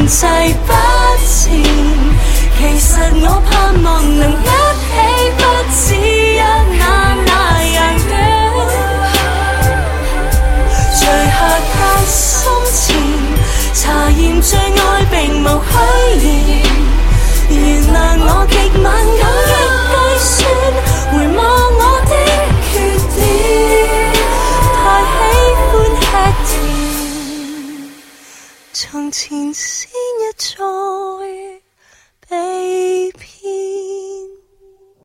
世不前，其實我盼望能一起，不只一眼那樣短。在下界心前，查驗最愛並無虛言，原諒我極敏感極計算，回望我的缺點，太喜歡吃甜。從前先一再